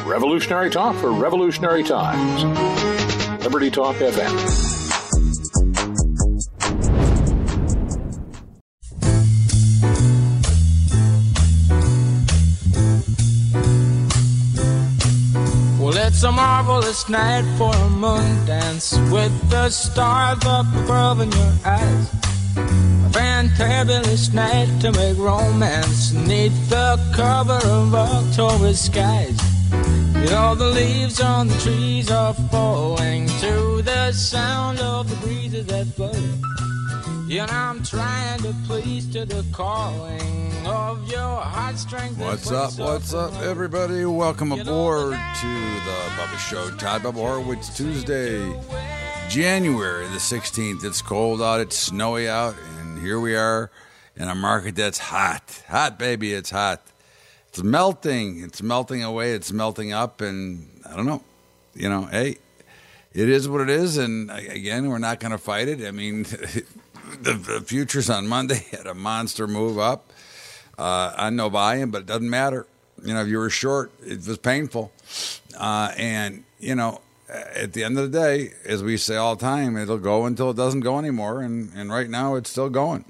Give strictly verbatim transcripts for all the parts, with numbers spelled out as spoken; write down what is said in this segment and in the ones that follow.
Revolutionary talk for revolutionary times. Liberty Talk F M. Well, it's a marvelous night for a moon dance with the stars up above in your eyes. A fantabulous night to make romance neath the cover of October skies. You know the leaves on the trees are falling to the sound of the breezes that blow. You know I'm trying to please to the calling of your heartstrings. What's up, what's up, everybody? Welcome aboard to the Bubba Show. Todd Bubba Horowitz, Tuesday, January the sixteenth. It's cold out, it's snowy out, and here we are in a market that's hot. Hot, baby, it's hot. It's melting. It's melting away. It's melting up, and I don't know. You know, hey, it is what it is, and again, we're not going to fight it. I mean, the, the futures on Monday had a monster move up. Uh, I know buying, but it doesn't matter. You know, if you were short, it was painful. Uh, and, you know, at the end of the day, as we say all the time, it'll go until it doesn't go anymore, and, and right now it's still going.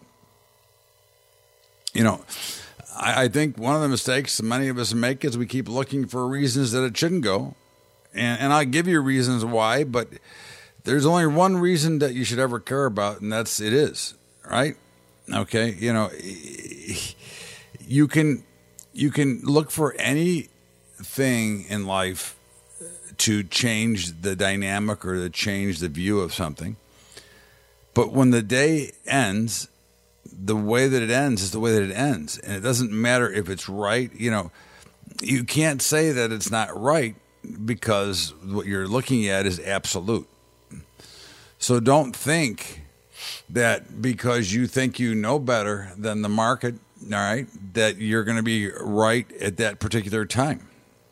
You know, I think one of the mistakes many of us make is we keep looking for reasons that it shouldn't go. And, and I'll give you reasons why, but there's only one reason that you should ever care about, and that's it is, right? Okay, you know, you can you can look for anything in life to change the dynamic or to change the view of something. But when the day ends, the way that it ends is the way that it ends. And it doesn't matter if it's right. You know, you can't say that it's not right because what you're looking at is absolute. So don't think that because you think you know better than the market, all right, that you're going to be right at that particular time.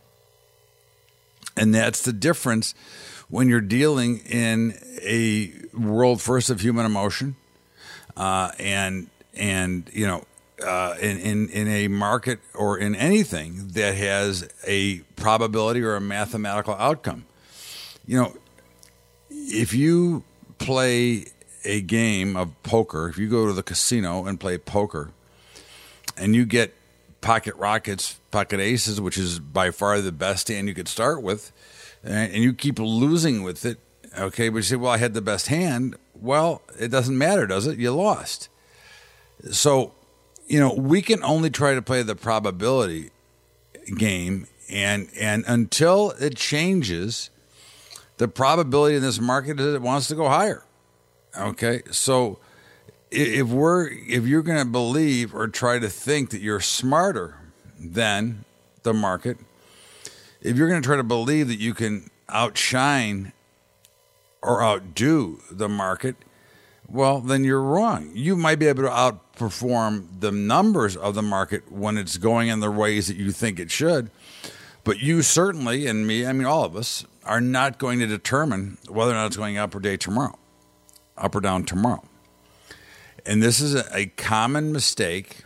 And that's the difference when you're dealing in a world first of human emotion. Uh, and, and you know, uh, in, in, in a market or in anything that has a probability or a mathematical outcome. You know, if you play a game of poker, if you go to the casino and play poker and you get pocket rockets, pocket aces, which is by far the best hand you could start with, and you keep losing with it, okay, but you say, well, I had the best hand. Well, it doesn't matter, does it? You lost. So, you know, we can only try to play the probability game, and and until it changes, the probability in this market is it wants to go higher. Okay, so if we're if you're going to believe or try to think that you're smarter than the market, if you're going to try to believe that you can outshine or outdo the market, well, then you're wrong. You might be able to outperform the numbers of the market when it's going in the ways that you think it should. But you certainly, and me, I mean, all of us, are not going to determine whether or not it's going up or down tomorrow, up or down tomorrow. And this is a, a common mistake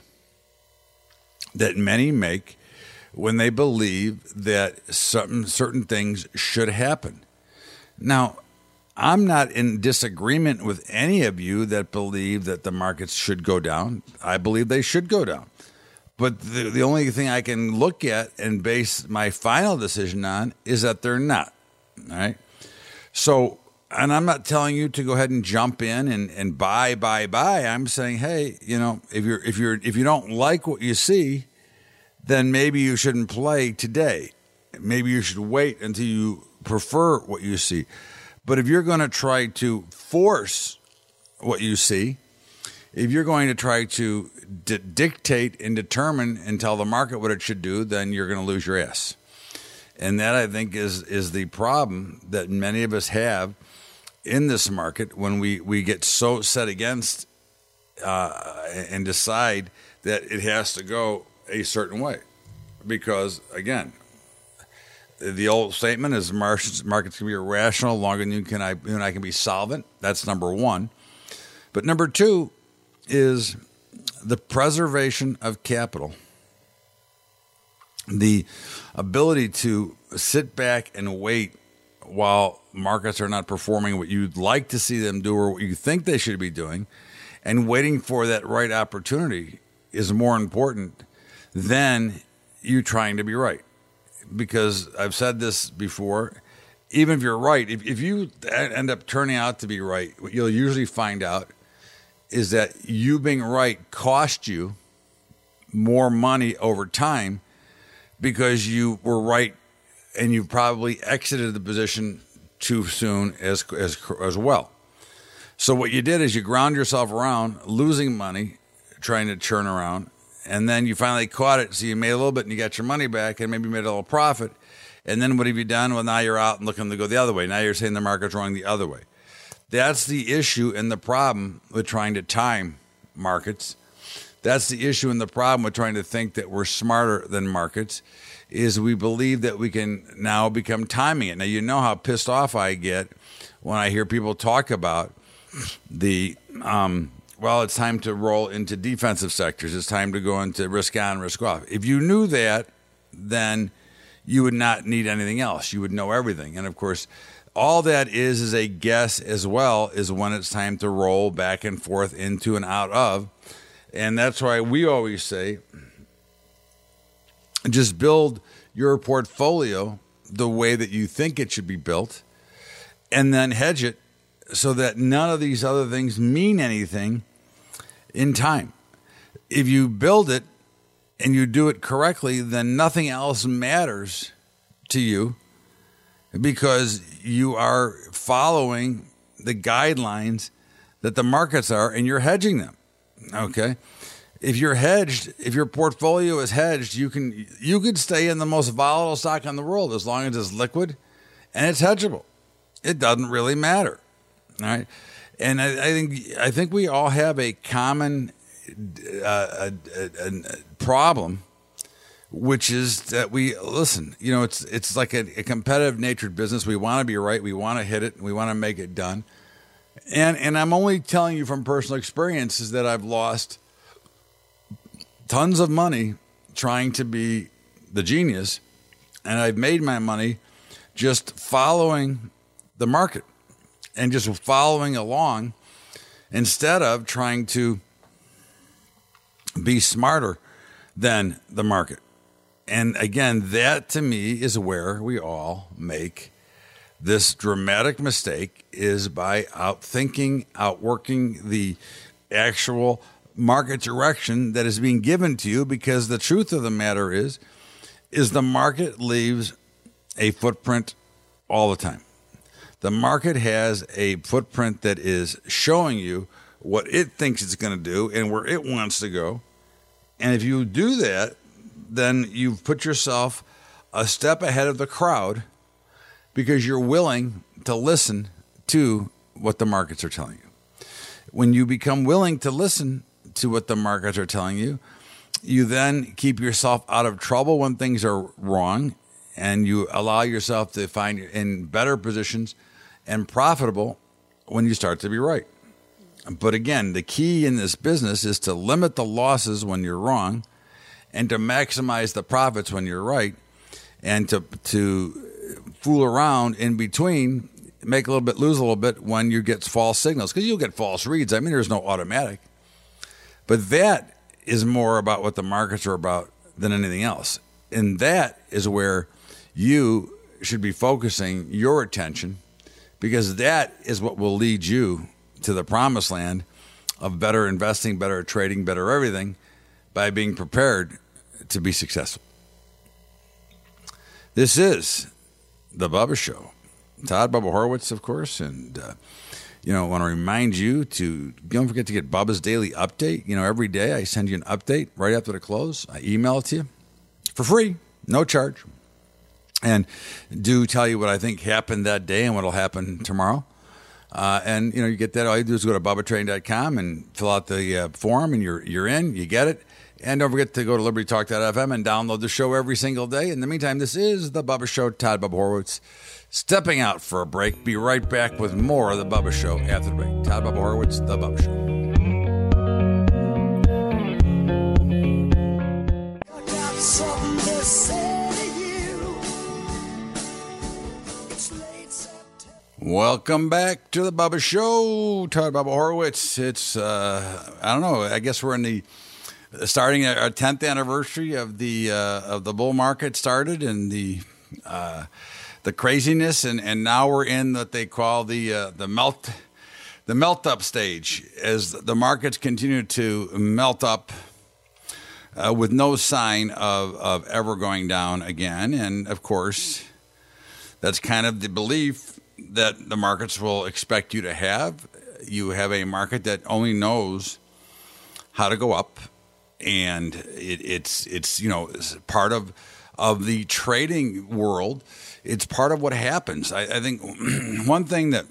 that many make when they believe that certain, certain things should happen. Now, I'm not in disagreement with any of you that believe that the markets should go down. I believe they should go down. But the, the only thing I can look at and base my final decision on is that they're not. All right. So, and I'm not telling you to go ahead and jump in and, and buy, buy, buy. I'm saying, hey, you know, if you're if you're if you don't like what you see, then maybe you shouldn't play today. Maybe you should wait until you prefer what you see. But if you're going to try to force what you see, if you're going to try to d- dictate and determine and tell the market what it should do, then you're going to lose your ass. And that, I think, is is the problem that many of us have in this market when we, we get so set against uh, and decide that it has to go a certain way. Because, again, the old statement is markets, markets can be irrational longer than you, can I, you and I can be solvent. That's number one. But number two is the preservation of capital. the ability to sit back and wait while markets are not performing what you'd like to see them do or what you think they should be doing, and waiting for that right opportunity is more important than you trying to be right. Because I've said this before, even if you're right, if, if you end up turning out to be right, what you'll usually find out is that you being right cost you more money over time because you were right and you probably exited the position too soon as, as, as well. So what you did is you ground yourself around losing money, trying to churn around, and then you finally caught it. So you made a little bit and you got your money back and maybe made a little profit. And then what have you done? Well, now you're out and looking to go the other way. Now you're saying the market's wrong the other way. That's the issue and the problem with trying to time markets. That's the issue and the problem with trying to think that we're smarter than markets, is we believe that we can now become timing it. Now, you know how pissed off I get when I hear people talk about the, um, well, it's time to roll into defensive sectors. It's time to go into risk on, risk off. If you knew that, then you would not need anything else. You would know everything. And, of course, all that is is a guess as well, is when it's time to roll back and forth into and out of. And that's why we always say, just build your portfolio the way that you think it should be built, and then hedge it so that none of these other things mean anything in time. If you build it and you do it correctly, then nothing else matters to you because you are following the guidelines that the markets are and you're hedging them. Okay? If you're hedged, if your portfolio is hedged, you can you could stay in the most volatile stock in the world as long as it's liquid and it's hedgeable. It doesn't really matter. All right? And I, I think I think we all have a common uh, a, a, a problem, which is that we listen. You know, it's it's like a, a competitive natured business. We want to be right. We want to hit it. And we want to make it done. And and I'm only telling you from personal experiences that I've lost tons of money trying to be the genius, and I've made my money just following the market and just following along instead of trying to be smarter than the market. And again, that to me is where we all make this dramatic mistake, is by outthinking, outworking the actual market direction that is being given to you, because the truth of the matter is, is the market leaves a footprint all the time. The market has a footprint that is showing you what it thinks it's going to do and where it wants to go. And if you do that, then you've put yourself a step ahead of the crowd because you're willing to listen to what the markets are telling you. When you become willing to listen to what the markets are telling you, you then keep yourself out of trouble when things are wrong, and you allow yourself to find in better positions and profitable when you start to be right. But again, the key in this business is to limit the losses when you're wrong and to maximize the profits when you're right, and to to fool around in between, make a little bit, lose a little bit when you get false signals, because you'll get false reads. I mean, there's no automatic. But that is more about what the markets are about than anything else. And that is where you should be focusing your attention, because that is what will lead you to the promised land of better investing, better trading, better everything, by being prepared to be successful. This is The Bubba Show. Todd Bubba Horowitz, of course, and uh, you know, I want to remind you to don't forget to get Bubba's Daily Update. You know, every day I send you an update right after the close. I email it to you for free, no charge, and do tell you what I think happened that day and what will happen tomorrow. Uh, and you know, you get that. All you do is go to bubba trading dot com and fill out the uh, form, and you're you're in. You get it. And don't forget to go to liberty talk dot f m and download the show every single day. In the meantime, this is The Bubba Show. Todd Bubba Horowitz stepping out for a break. Be right back with more of The Bubba Show after the break. Todd Bubba Horowitz, The Bubba Show. I got something to say. Welcome back to the Bubba Show. Todd Bubba Horowitz. It's, uh, I don't know, I guess we're in the, starting our tenth anniversary of the, uh, of the bull market started and the, uh, the craziness. And, and now we're in what they call the, uh, the melt, the melt up stage as the markets continue to melt up uh, with no sign of, of ever going down again. And of course, that's kind of the belief that the markets will expect you to have. You have a market that only knows how to go up, and it, it's it's you know it's part of of the trading world. It's part of what happens. I, I think one thing that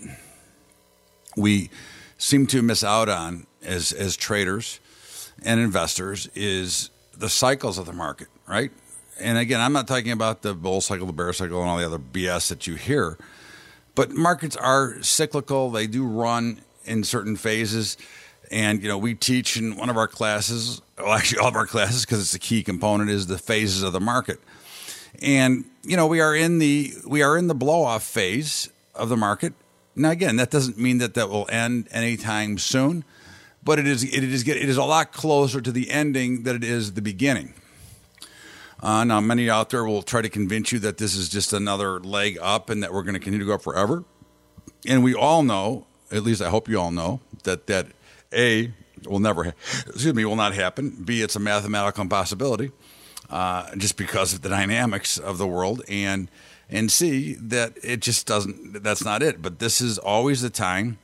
we seem to miss out on as as traders and investors is the cycles of the market, right? And again, I'm not talking about the bull cycle, the bear cycle, and all the other B S that you hear. But markets are cyclical. They do run in certain phases. And, you know, we teach in one of our classes, well, actually all of our classes, because it's a key component, is the phases of the market. And, you know, we are in the we are in the blow-off phase of the market. Now, again, that doesn't mean that that will end anytime soon. But it is it is it is a lot closer to the ending than it is the beginning. Uh, now, many out there will try to convince you that this is just another leg up and that we're going to continue to go up forever. And we all know, at least I hope you all know, that that A, will never, ha- excuse me, will not happen. B, it's a mathematical impossibility uh, just because of the dynamics of the world. And and C, that it just doesn't, that's not it. But this is always the time.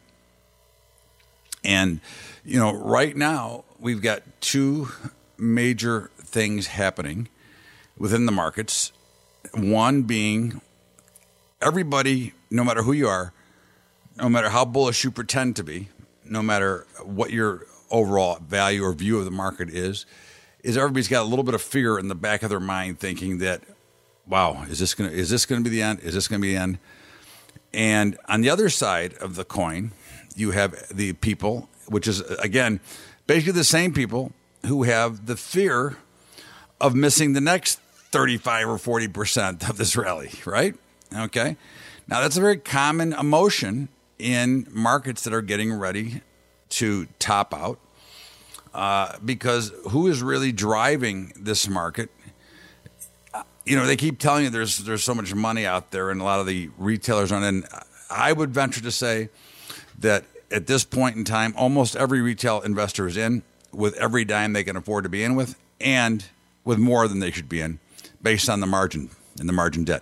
And, you know, right now we've got two major things happening within the markets. One being everybody, no matter who you are, no matter how bullish you pretend to be, no matter what your overall value or view of the market is, is everybody's got a little bit of fear in the back of their mind thinking that, wow, is this going to, is this going to be the end? Is this going to be the end? And on the other side of the coin, you have the people, which is, again, basically the same people who have the fear of missing the next thirty-five or forty percent of this rally, right? Okay. Now, that's a very common emotion in markets that are getting ready to top out uh, because who is really driving this market? You know, they keep telling you there's there's so much money out there and a lot of the retailers aren't in. I would venture to say that at this point in time, almost every retail investor is in with every dime they can afford to be in with and with more than they should be in based on the margin and the margin debt.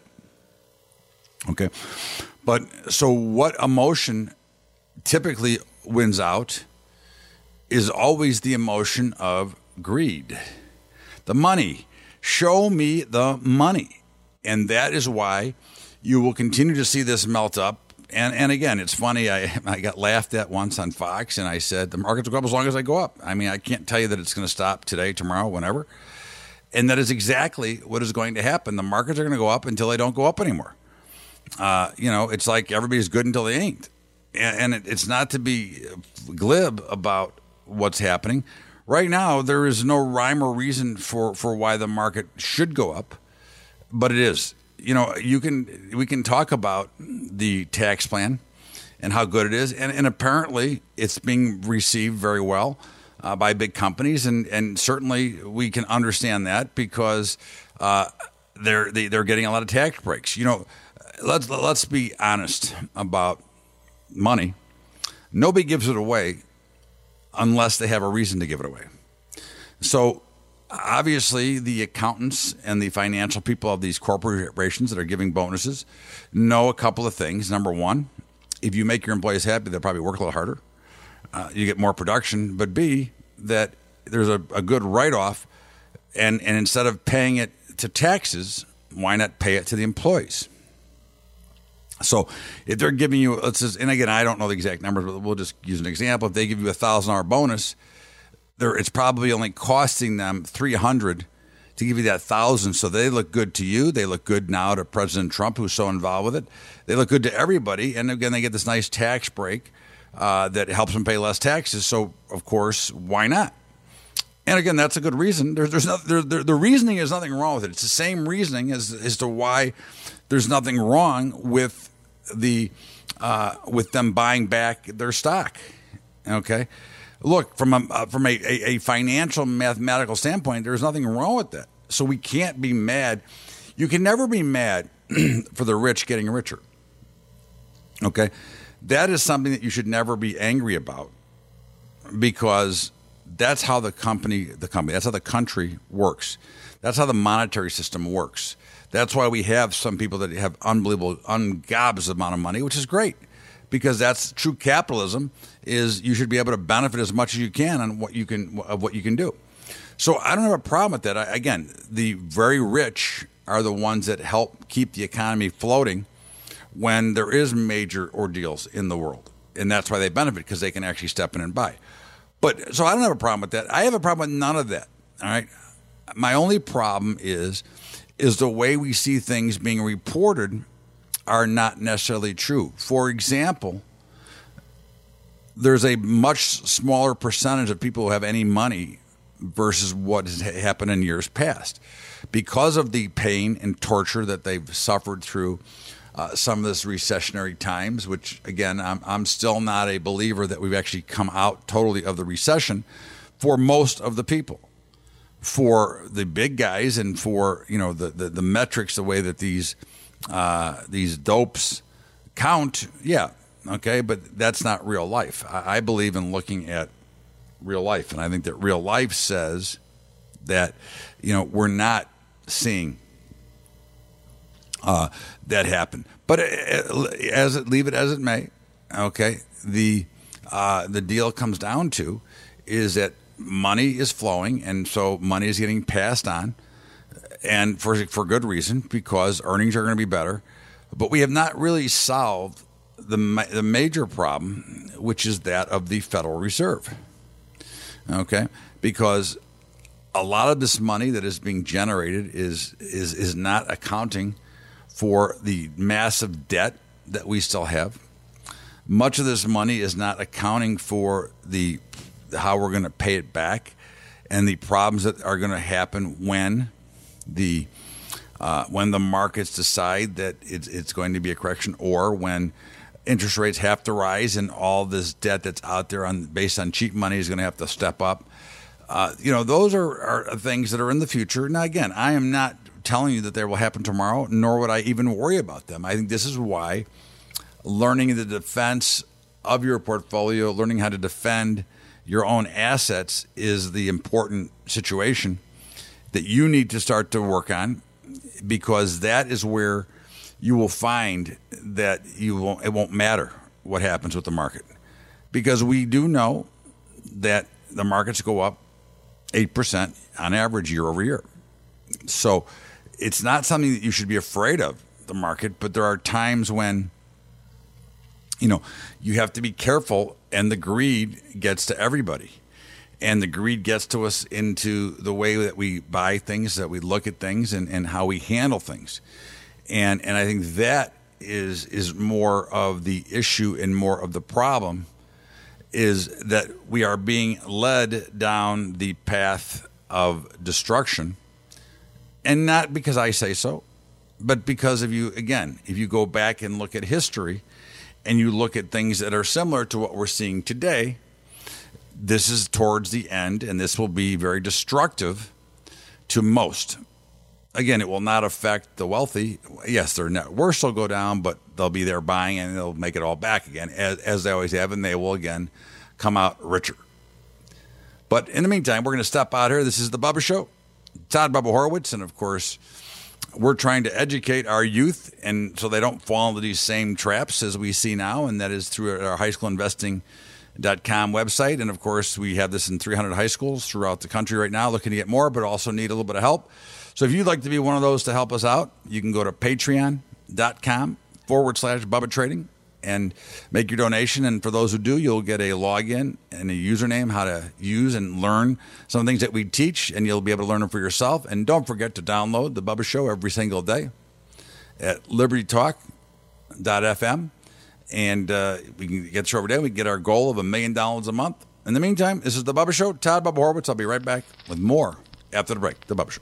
Okay. But so what emotion typically wins out is always the emotion of greed. The money. Show me the money. And that is why you will continue to see this melt up. And and again, it's funny, I, I got laughed at once on Fox, and I said, the markets will go up as long as I go up. I mean, I can't tell you that it's going to stop today, tomorrow, whenever. And that is exactly what is going to happen. The markets are going to go up until they don't go up anymore. Uh, you know, it's like everybody's good until they ain't. And, and it, it's not to be glib about what's happening. Right now, there is no rhyme or reason for, for why the market should go up, but it is. You know, you can we can talk about the tax plan and how good it is, and, and apparently it's being received very well uh, by big companies, and, and certainly we can understand that because uh, they're they, they're getting a lot of tax breaks. You know, let's let's be honest about money. Nobody gives it away unless they have a reason to give it away. So obviously, the accountants and the financial people of these corporations that are giving bonuses know a couple of things. Number one, if you make your employees happy, they'll probably work a little harder. Uh, you get more production. But B, that there's a, a good write-off, and, and instead of paying it to taxes, why not pay it to the employees? So if they're giving you, let's just, and again, I don't know the exact numbers, but we'll just use an example. If they give you a one thousand dollars bonus, There, it's probably only costing them three hundred dollars to give you that one thousand dollars. So they look good to you. They look good now to President Trump, who's so involved with it. They look good to everybody. And again, they get this nice tax break uh, that helps them pay less taxes. So, of course, why not? And again, that's a good reason. There, there's no, there, there, the reasoning is nothing wrong with it. It's the same reasoning as, as to why there's nothing wrong with the uh, with them buying back their stock. Okay, look, from a uh, from a, a, a financial mathematical standpoint, there's nothing wrong with that. So we can't be mad. You can never be mad for the rich getting richer. Okay, that is something that you should never be angry about, because that's how the company, the company, that's how the country works. That's how the monetary system works. That's why we have some people that have unbelievable, ungobs amount of money, which is great, because that's true capitalism. Is you should be able to benefit as much as you can on what you can of what you can do. So I don't have a problem with that. I, again, the very rich are the ones that help keep the economy floating when there is major ordeals in the world, and that's why they benefit, because they can actually step in and buy. But so I don't have a problem with that. I have a problem with none of that. All right. My only problem is is the way we see things being reported are not necessarily true. For example, there's a much smaller percentage of people who have any money versus what has happened in years past, because of the pain and torture that they've suffered through uh, some of this recessionary times, which, again, I'm, I'm still not a believer that we've actually come out totally of the recession for most of the people. For the big guys and for, you know, the, the, the metrics, the way that these uh, these dopes count, yeah, okay, but that's not real life. I, I believe in looking at real life, and I think that real life says that, you know, we're not seeing uh, that happen. But as it, leave it as it may, okay, the uh, the deal comes down to is that money is flowing, and so money is getting passed on, and for for good reason, because earnings are going to be better. But we have not really solved the the major problem, which is that of the Federal Reserve. Okay, because a lot of this money that is being generated is is is not accounting for the massive debt that we still have. Much of this money is not accounting for the how we're going to pay it back, and the problems that are going to happen when the uh, when the markets decide that it's, it's going to be a correction, or when interest rates have to rise and all this debt that's out there on based on cheap money is going to have to step up. Uh, you know, those are, are things that are in the future. Now, again, I am not telling you that they will happen tomorrow, nor would I even worry about them. I think this is why learning the defense of your portfolio, learning how to defend your own assets is the important situation that you need to start to work on, because that is where you will find that you won't, it won't matter what happens with the market, because we do know that the markets go up eight percent on average year over year. So it's not something that you should be afraid of, the market, but there are times when, you know, you have to be careful, and the greed gets to everybody. And the greed gets to us into the way that we buy things, that we look at things, and, and how we handle things. And and I think that is is more of the issue and more of the problem, is that we are being led down the path of destruction. And not because I say so, but because if you, again, if you go back and look at history and you look at things that are similar to what we're seeing today, this is towards the end, and this will be very destructive to most. Again, it will not affect the wealthy. Yes, their net worth will go down, but they'll be there buying, and they'll make it all back again, as, as they always have, and they will again come out richer. But in the meantime, we're going to step out here. This is The Bubba Show. Todd Bubba Horowitz, and of course, we're trying to educate our youth, and so they don't fall into these same traps as we see now, and that is through our high school investing dot com website. And of course, we have this in three hundred high schools throughout the country right now, looking to get more, but also need a little bit of help. So if you'd like to be one of those to help us out, you can go to patreon.com forward slash Bubba Trading and make your donation. And for those who do, you'll get a login and a username, how to use and learn some of the things that we teach, and you'll be able to learn them for yourself. And don't forget to download The Bubba Show every single day at liberty talk dot f m. And uh, we can get you over there. We can get our goal of a million dollars a month. In the meantime, this is The Bubba Show. Todd Bubba Horowitz. I'll be right back with more after the break. The Bubba Show.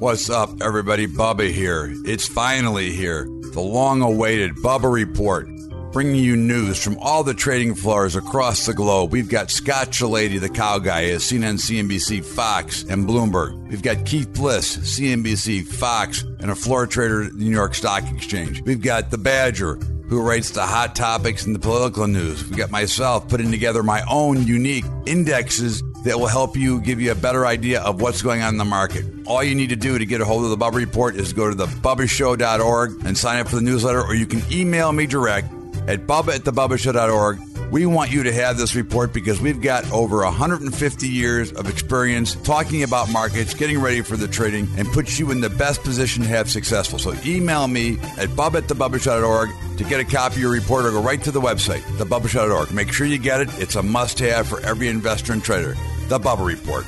What's up, everybody? Bubba here. It's finally here. The long-awaited Bubba Report, bringing you news from all the trading floors across the globe. We've got Scott Shellady, the cow guy, at C N N, C N B C, Fox, and Bloomberg. We've got Keith Bliss, C N B C, Fox, and a floor trader at the New York Stock Exchange. We've got the Badger, who rates the hot topics in the political news. We've got myself putting together my own unique indexes that will help you, give you a better idea of what's going on in the market. All you need to do to get a hold of the Bubba Report is go to the bubba show dot org and sign up for the newsletter, or you can email me direct at bubba at the bubba show dot org. We want you to have this report because we've got over one hundred fifty years of experience talking about markets, getting ready for the trading, and puts you in the best position to have successful. So email me at bubba at the bubba show dot org to get a copy of your report, or go right to the website, the bubba show dot org. Make sure you get it. It's a must-have for every investor and trader. The Bubba Report.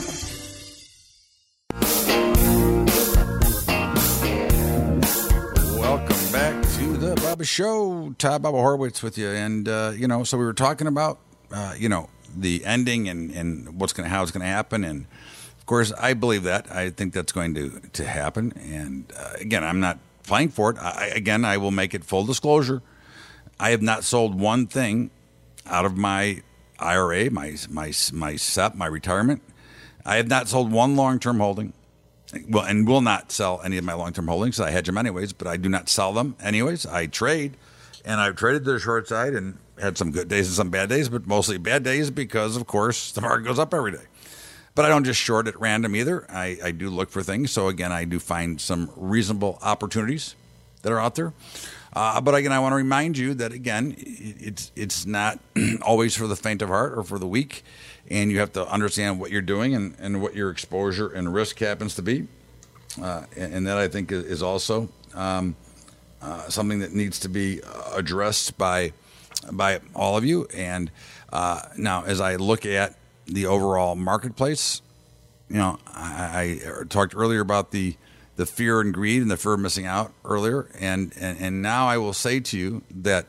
Welcome back to the Bubba Show. Todd Bubba Horwitz with you. And, uh, you know, so we were talking about, uh, you know, the ending and, and what's going to, how it's going to happen. And, of course, I believe that. I think that's going to, to happen. And, uh, again, I'm not fighting for it. I, again, I will make it full disclosure. I have not sold one thing out of my I R A, my my my S E P, my retirement. I have not sold one long-term holding, well, and will not sell any of my long-term holdings. I hedge them anyways, but I do not sell them anyways. I trade, and I've traded to the short side and had some good days and some bad days, but mostly bad days because, of course, the market goes up every day. But I don't just short at random either. I, I do look for things. So, again, I do find some reasonable opportunities that are out there. Uh, but again, I want to remind you that, again, it's it's not always for the faint of heart or for the weak, and you have to understand what you're doing and, and what your exposure and risk happens to be. Uh, and, and that, I think, is also um, uh, something that needs to be addressed by by all of you. And uh, now, as I look at the overall marketplace, you know, I, I talked earlier about the the fear and greed and the fear of missing out earlier. And, and, and now I will say to you that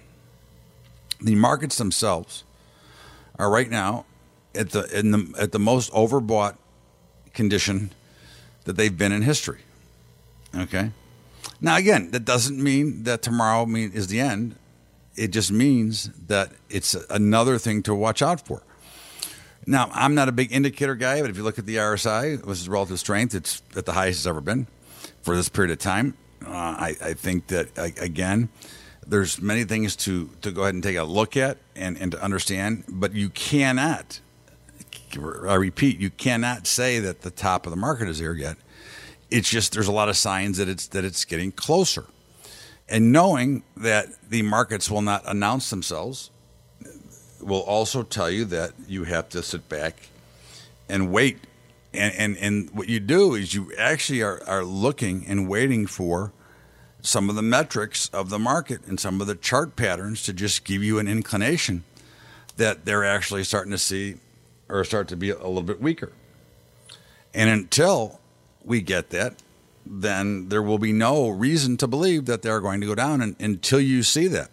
the markets themselves are right now at the, in the, at the most overbought condition that they've been in history. Okay. Now, again, that doesn't mean that tomorrow mean is the end. It just means that it's another thing to watch out for. Now, I'm not a big indicator guy, but if you look at the R S I, which is relative strength, it's at the highest it's ever been for this period of time. Uh, I, I think that, again, there's many things to, to go ahead and take a look at and, and to understand, but you cannot, I repeat, you cannot say that the top of the market is here yet. It's just there's a lot of signs that it's that it's getting closer. And knowing that the markets will not announce themselves will also tell you that you have to sit back and wait. And and, and what you do is you actually are, are looking and waiting for some of the metrics of the market and some of the chart patterns to just give you an inclination that they're actually starting to see or start to be a little bit weaker. And until we get that, then there will be no reason to believe that they're going to go down and, until you see that.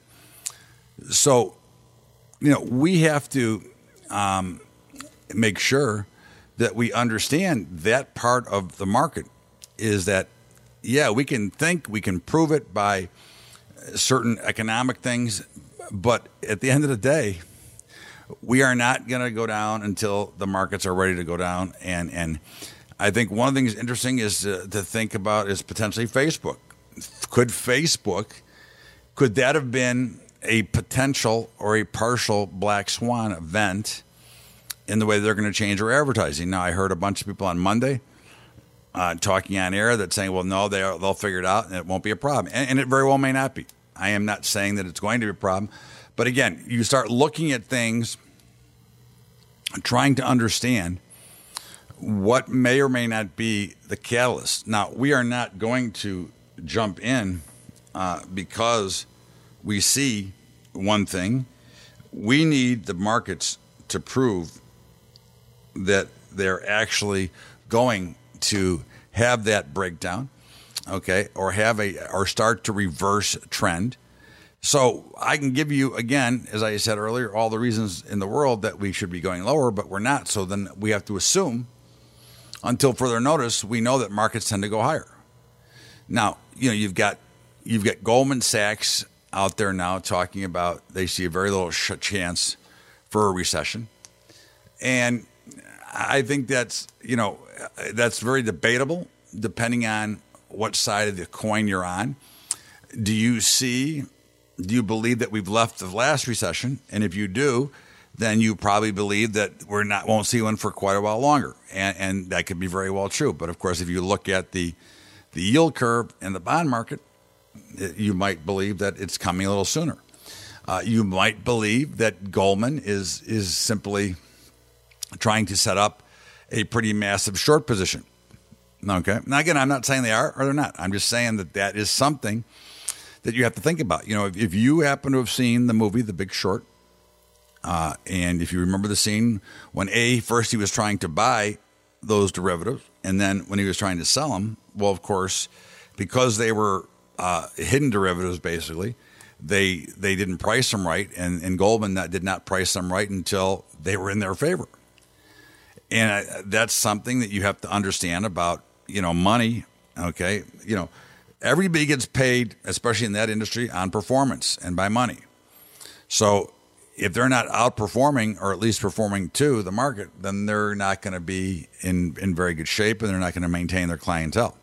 So, you know, we have to um, make sure that we understand that part of the market is that, yeah, we can think, we can prove it by certain economic things, but at the end of the day, we are not going to go down until the markets are ready to go down. And, and I think one of the things interesting is to, to think about is potentially Facebook. Could Facebook, could that have been a potential or a partial black swan event in the way they're going to change their advertising? Now, I heard a bunch of people on Monday uh, talking on air that saying, well, no, they are, they'll figure it out and it won't be a problem. And, and it very well may not be. I am not saying that it's going to be a problem. But again, you start looking at things, trying to understand what may or may not be the catalyst. Now, we are not going to jump in uh, because we see one thing. We need the markets to prove that they're actually going to have that breakdown, okay, or have a or start to reverse trend. So I can give you, again, as I said earlier, all the reasons in the world that we should be going lower, but we're not. So then we have to assume until further notice, we know that markets tend to go higher. Now, you know, you've got you've got Goldman Sachs out there now talking about they see a very little sh- chance for a recession. And I think that's, you know, that's very debatable depending on what side of the coin you're on. Do you see, do you believe that we've left the last recession? And if you do, then you probably believe that we're not, won't see one for quite a while longer. And, and that could be very well true. But of course, if you look at the, the yield curve in the bond market, you might believe that it's coming a little sooner. Uh, you might believe that Goldman is is simply trying to set up a pretty massive short position. Okay. Now, again, I'm not saying they are or they're not. I'm just saying that that is something that you have to think about. You know, if, if you happen to have seen the movie The Big Short, uh, and if you remember the scene when A, first he was trying to buy those derivatives, and then when he was trying to sell them, well, of course, because they were uh, hidden derivatives, basically, they they didn't price them right, and, and Goldman that did not price them right until they were in their favor. And I, that's something that you have to understand about, you know, money, okay? You know, everybody gets paid, especially in that industry, on performance and by money. So if they're not outperforming or at least performing to the market, then they're not going to be in, in very good shape and they're not going to maintain their clientele.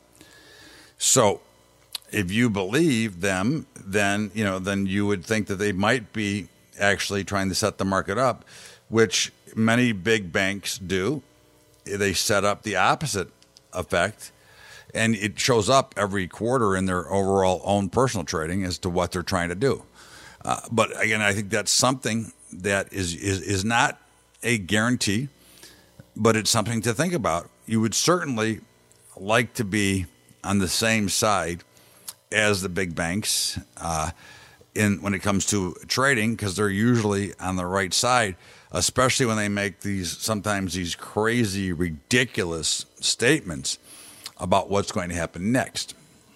So if you believe them, then, you know, then you would think that they might be actually trying to set the market up, which many big banks do. They set up the opposite effect, and it shows up every quarter in their overall own personal trading as to what they're trying to do. Uh, but again, I think that's something that is, is is not a guarantee, but it's something to think about. You would certainly like to be on the same side as the big banks uh, in when it comes to trading, because they're usually on the right side, especially when they make these sometimes these crazy, ridiculous statements about what's going to happen next.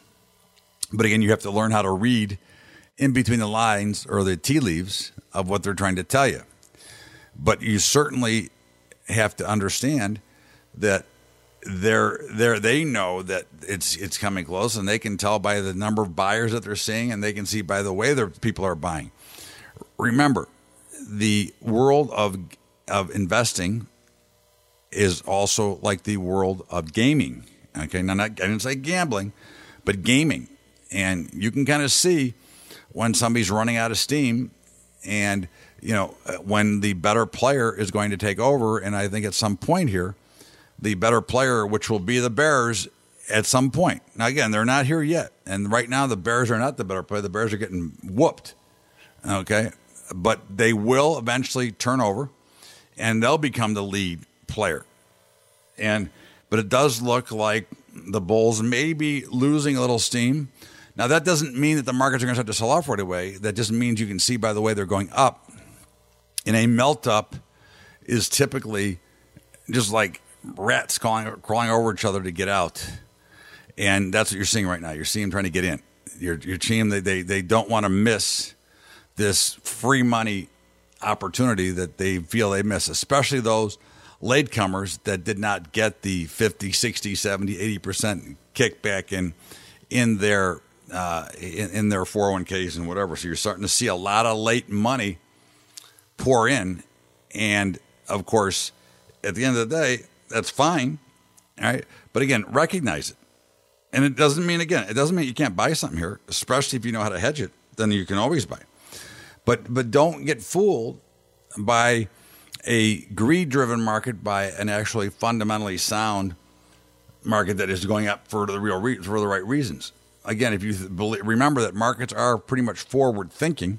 But again, you have to learn how to read in between the lines or the tea leaves of what they're trying to tell you. But you certainly have to understand that they're, they're, they know that it's it's coming close, and they can tell by the number of buyers that they're seeing, and they can see by the way that people are buying. Remember, the world of of investing is also like the world of gaming. Okay, now not, I didn't say gambling, but gaming. And you can kind of see when somebody's running out of steam, and you know when the better player is going to take over. And I think at some point here, the better player, which will be the Bears, at some point. Now again, they're not here yet, and right now the Bears are not the better player. The Bears are getting whooped. Okay. But they will eventually turn over, and they'll become the lead player. And but it does look like the Bulls may be losing a little steam. Now, that doesn't mean that the markets are going to start to sell off right away. That just means you can see by the way they're going up. And a melt-up is typically just like rats crawling, crawling over each other to get out. And that's what you're seeing right now. You're seeing them trying to get in. You're, you're seeing they, they, they don't want to miss this free money opportunity that they feel they miss, especially those latecomers that did not get the fifty, sixty, seventy, eighty percent kickback in in their uh, in, in their four oh one k's and whatever. So you're starting to see a lot of late money pour in. And, of course, at the end of the day, that's fine. All right. But, again, recognize it. And it doesn't mean, again, it doesn't mean you can't buy something here, especially if you know how to hedge it. Then you can always buy. But but don't get fooled by a greed-driven market, by an actually fundamentally sound market that is going up for the real re- for the right reasons. Again, if you believe, remember that markets are pretty much forward-thinking.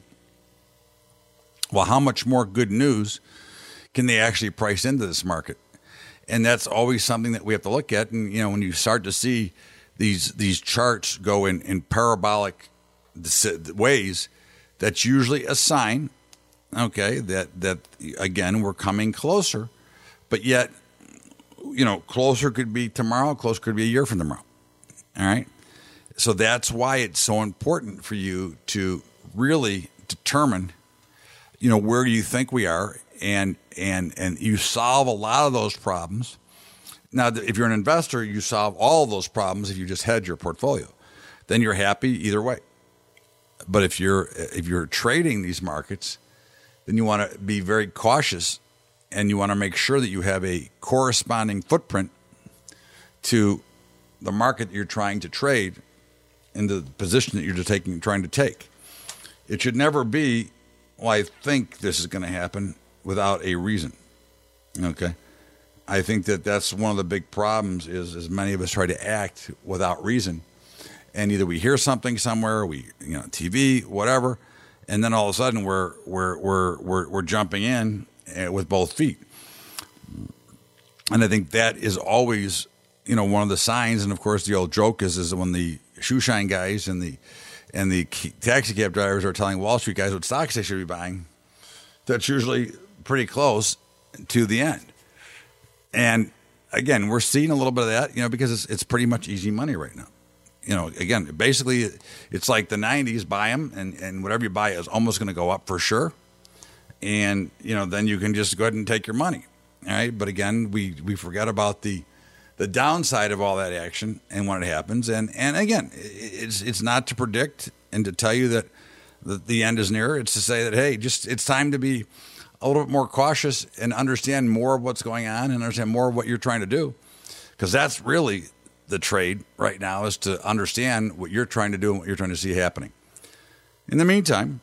Well, how much more good news can they actually price into this market? And that's always something that we have to look at. And you know, when you start to see these these charts go in, in parabolic ways, that's usually a sign, okay, that, that, again, we're coming closer. But yet, you know, closer could be tomorrow, closer could be a year from tomorrow. All right? So that's why it's so important for you to really determine, you know, where you think we are, and and and you solve a lot of those problems, Now, if you're an investor, you solve all those problems if you just hedge your portfolio. Then you're happy either way. But if you're if you're trading these markets, then you want to be very cautious, and you want to make sure that you have a corresponding footprint to the market that you're trying to trade in the position that you're taking, trying to take. It should never be, well, I think this is going to happen without a reason. Okay? I think that that's one of the big problems is, is many of us try to act without reason. And either we hear something somewhere, we, you know, T V, whatever, and then all of a sudden we're, we're, we're, we're, we're jumping in with both feet. And I think that is always, you know, one of the signs. And of course, the old joke is, is when the shoe shine guys and the, and the taxi cab drivers are telling Wall Street guys what stocks they should be buying, that's usually pretty close to the end. And again, we're seeing a little bit of that, you know, because it's it's pretty much easy money right now. You know, again, basically, it's like the nineties, buy them, and, and whatever you buy is almost going to go up for sure. And, you know, then you can just go ahead and take your money. All right. But again, we, we forget about the the downside of all that action and when it happens. And, and again, it's it's not to predict and to tell you that the, the end is near. It's to say that, hey, just it's time to be a little bit more cautious and understand more of what's going on and understand more of what you're trying to do. Because that's really the trade right now, is to understand what you're trying to do and what you're trying to see happening. In the meantime,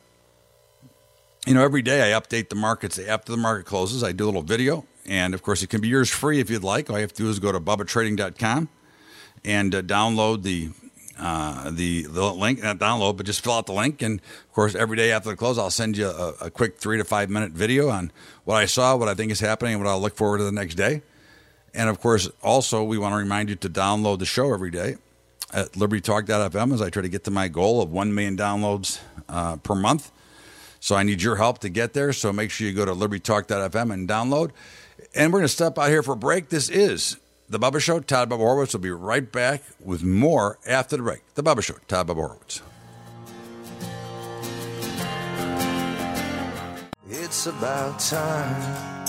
you know, every day I update the markets after the market closes. I do a little video. And, of course, it can be yours free if you'd like. All you have to do is go to bubba trading dot com and uh, download the uh, the the link. Not download, but just fill out the link. And, of course, every day after the close, I'll send you a, a quick three to five minute video on what I saw, what I think is happening, and what I'll look forward to the next day. And, of course, also we want to remind you to download the show every day at liberty talk dot f m as I try to get to my goal of one million downloads uh, per month. So I need your help to get there. So make sure you go to liberty talk dot f m and download. And we're going to step out here for a break. This is The Bubba Show. Todd Bubba Horowitz will be right back with more after the break. The Bubba Show. Todd Bubba Horowitz. It's about time.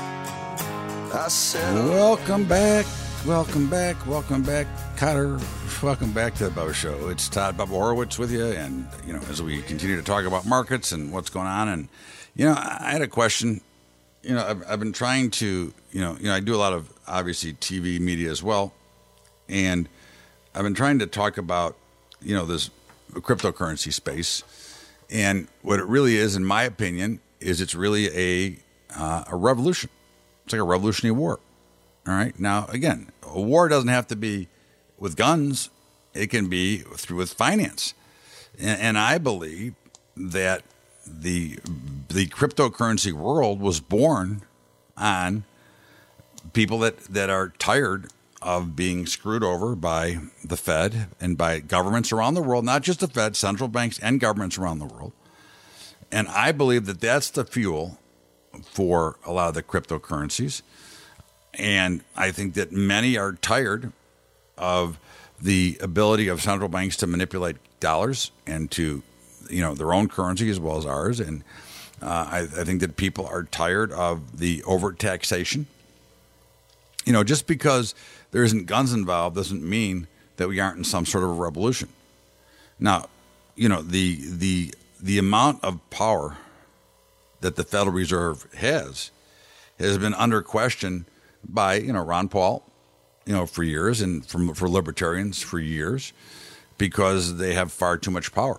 I said, welcome back. Welcome back. Welcome back, Cotter. Welcome back to The Bubba Show. It's Todd Bubba Horowitz with you. And, you know, as we continue to talk about markets and what's going on. And, you know, I had a question. You know, I've, I've been trying to, you know, you know, I do a lot of obviously T V media as well, and I've been trying to talk about, you know, this cryptocurrency space, and what it really is, in my opinion, is it's really a uh, a revolution. It's like a revolutionary war. All right. Now, again, a war doesn't have to be with guns; it can be through with finance, and, and I believe that the the cryptocurrency world was born on people that, that are tired of being screwed over by the Fed and by governments around the world, not just the Fed, central banks and governments around the world. And I believe that that's the fuel for a lot of the cryptocurrencies. And I think that many are tired of the ability of central banks to manipulate dollars and to, you know, their own currency as well as ours. And uh, I, I think that people are tired of the overt taxation. You know, just because there isn't guns involved doesn't mean that we aren't in some sort of a revolution. Now, you know, the the the amount of power that the Federal Reserve has has been under question by, you know, Ron Paul, you know, for years, and from for libertarians for years, because they have far too much power.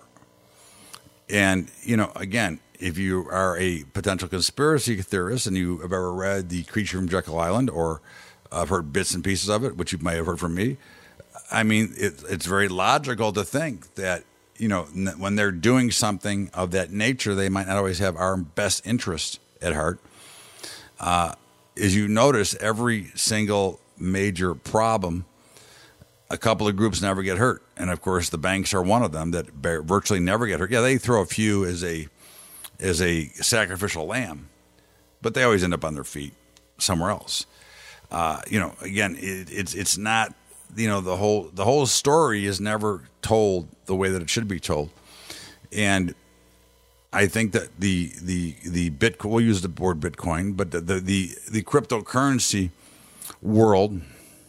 And, you know, again, if you are a potential conspiracy theorist and you have ever read The Creature from Jekyll Island, or I've heard bits and pieces of it, which you may have heard from me, I mean, it, it's very logical to think that, you know, when they're doing something of that nature, they might not always have our best interest at heart. Uh, as you notice, every single major problem, a couple of groups never get hurt. And, of course, the banks are one of them that virtually never get hurt. Yeah, they throw a few as a as a sacrificial lamb, but they always end up on their feet somewhere else. Uh, you know, again, it, it's it's not, you know, the whole the whole story is never told the way that it should be told. And I think that the the the Bitcoin, we'll use the word Bitcoin, but the the the, the cryptocurrency world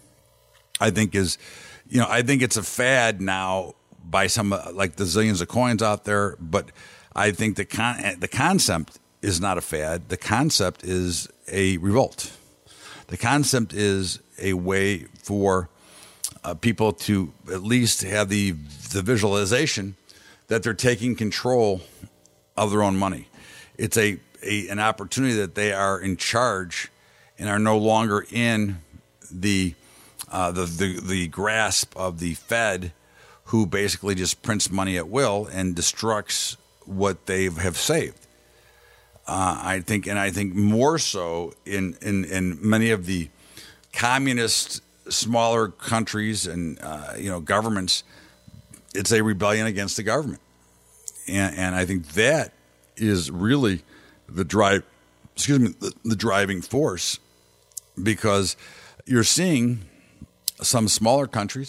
I think is, you know, I think it's a fad now by some, like the zillions of coins out there. But I think the con- the concept is not a fad. The concept is a revolt. The concept is a way for uh, people to at least have the the visualization that they're taking control of their own money. It's a, a an opportunity that they are in charge and are no longer in the uh, the, the the grasp of the Fed, who basically just prints money at will and destructs what they have saved. Uh, I think, and I think more so in, in, in many of the communist smaller countries and uh, you know governments, it's a rebellion against the government, and, and I think that is really the drive. Excuse me, the, the driving force, because you're seeing some smaller countries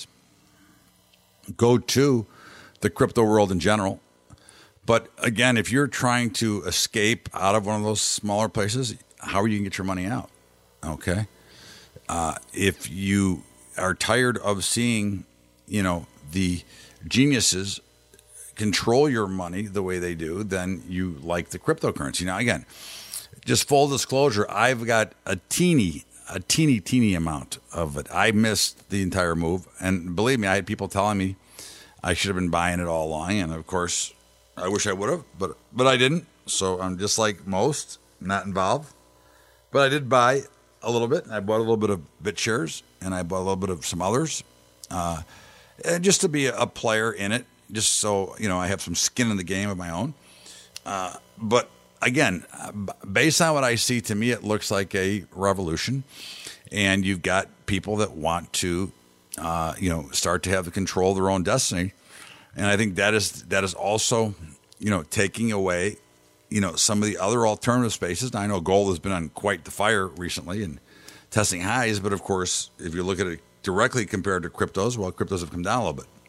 go to the crypto world in general. But again, if you're trying to escape out of one of those smaller places, how are you going to get your money out? Okay. Uh, if you are tired of seeing, you know, the geniuses control your money the way they do, then you like the cryptocurrency. Now, again, just full disclosure, I've got a teeny, a teeny, teeny amount of it. I missed the entire move. And believe me, I had people telling me I should have been buying it all along. And of course, I wish I would have, but but I didn't. So I'm just like most, not involved. But I did buy a little bit. I bought a little bit of BitShares, and I bought a little bit of some others, uh, and just to be a player in it, just so you know I have some skin in the game of my own. Uh, but again, based on what I see, to me it looks like a revolution, and you've got people that want to, uh, you know, start to have the control of their own destiny. And I think that is that is also, you know, taking away, you know, some of the other alternative spaces. Now, I know gold has been on quite the fire recently and testing highs, but of course, if you look at it directly compared to cryptos, well, cryptos have come down a little bit.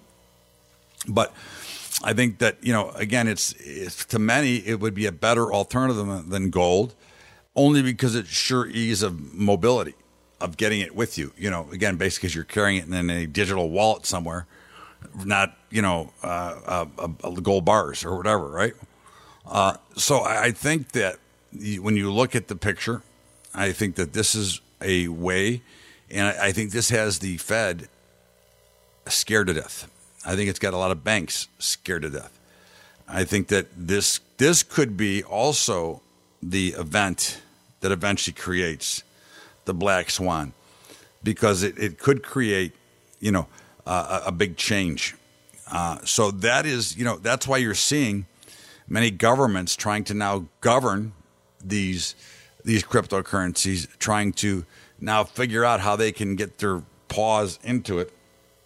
But I think that, you know, again, it's, it's to many, it would be a better alternative than gold, only because it's sure ease of mobility, of getting it with you. You know, again, basically because you're carrying it in a digital wallet somewhere. Not, you know, uh, uh, uh, gold bars or whatever, right? Uh, so I think that when you look at the picture, I think that this is a way, and I think this has the Fed scared to death. I think it's got a lot of banks scared to death. I think that this this could be also the event that eventually creates the black swan, because it, it could create, you know, Uh, a, a big change. Uh, so that is, you know, that's why you're seeing many governments trying to now govern these these cryptocurrencies, trying to now figure out how they can get their paws into it.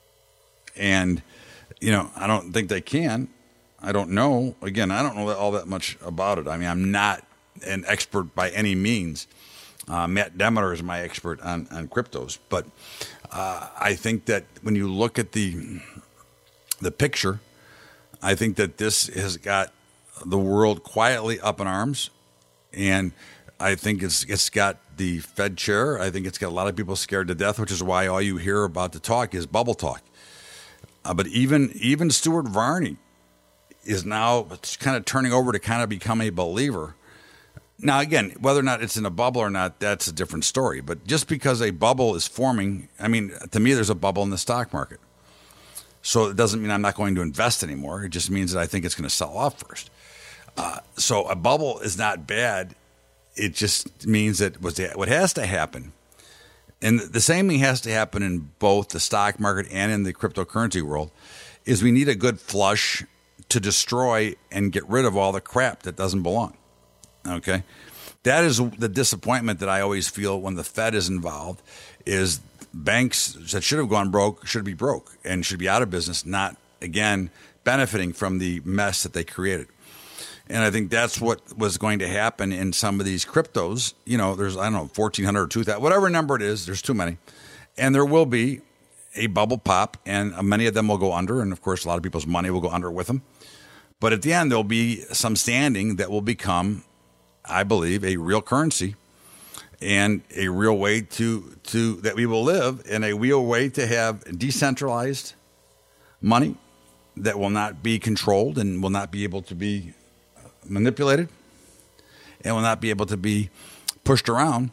And, you know, I don't think they can. I don't know. Again, I don't know all that much about it. I mean, I'm not an expert by any means. Uh, Matt Demeter is my expert on, on cryptos, but uh, I think that when you look at the the picture, I think that this has got the world quietly up in arms, and I think it's it's got the Fed chair. I think it's got a lot of people scared to death, which is why all you hear about the talk is bubble talk. Uh, but even even Stuart Varney is now kind of turning over to kind of become a believer. Now, again, whether or not it's in a bubble or not, that's a different story. But just because a bubble is forming, I mean, to me, there's a bubble in the stock market. So it doesn't mean I'm not going to invest anymore. It just means that I think it's going to sell off first. Uh, so a bubble is not bad. It just means that what has to happen, and the same thing has to happen in both the stock market and in the cryptocurrency world, is we need a good flush to destroy and get rid of all the crap that doesn't belong. Okay, that is the disappointment that I always feel when the Fed is involved, is banks that should have gone broke should be broke and should be out of business, not, again, benefiting from the mess that they created. And I think that's what was going to happen in some of these cryptos. You know, there's, I don't know, fourteen hundred or two thousand, whatever number it is, there's too many. And there will be a bubble pop, and many of them will go under. And, of course, a lot of people's money will go under with them. But at the end, there'll be some standing that will become, I believe, a real currency. and a real way to, to that we will live in a real way to have decentralized money that will not be controlled and will not be able to be manipulated and will not be able to be pushed around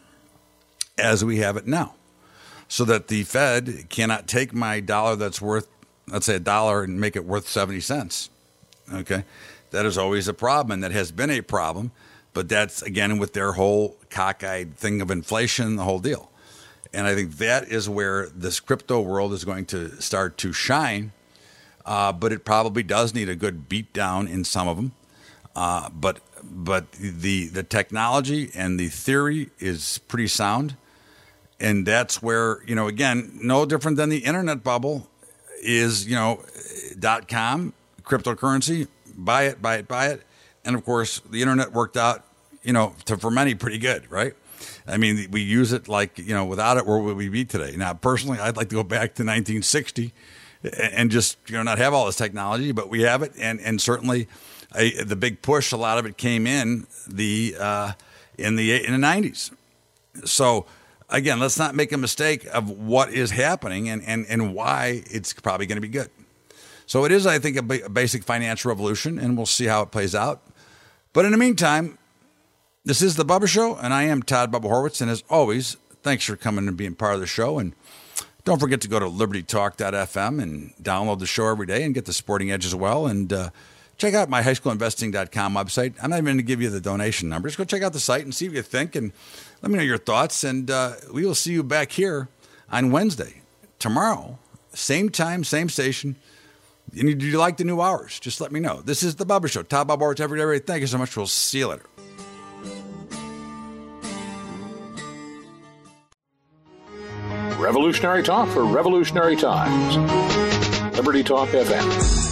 as we have it now. So that the Fed cannot take my dollar that's worth, let's say a dollar, and make it worth seventy cents. Okay? That is always a problem, and that has been a problem. But that's, again, with their whole cockeyed thing of inflation, the whole deal. And I think that is where this crypto world is going to start to shine. Uh, but it probably does need a good beat down in some of them. Uh, but but the the technology and the theory is pretty sound. And that's where, you know, again, no different than the internet bubble is, you know, dot com, cryptocurrency, buy it, buy it, buy it. And, of course, the internet worked out, you know, to, for many pretty good, right? I mean, we use it like, you know, without it, where would we be today? Now, personally, I'd like to go back to nineteen sixty and just, you know, not have all this technology, but we have it. And, and certainly a, the big push, a lot of it came in the uh, in the in the nineties. So, again, let's not make a mistake of what is happening and, and, and why it's probably going to be good. So it is, I think, a, ba- a basic financial revolution, and we'll see how it plays out. But in the meantime, this is The Bubba Show, and I am Todd Bubba Horwitz. And as always, thanks for coming and being part of the show. And don't forget to go to liberty talk dot f m and download the show every day and get the Sporting Edge as well. And uh, check out my high school investing dot com website. I'm not even going to give you the donation number. Just go check out the site and see what you think, and let me know your thoughts. And uh, we will see you back here on Wednesday. Tomorrow, same time, same station. And do you like the new hours? Just let me know. This is The Bubba Show. Todd Bubba Horwitz every day. Thank you so much. We'll see you later. Revolutionary talk for revolutionary times. Liberty Talk F M.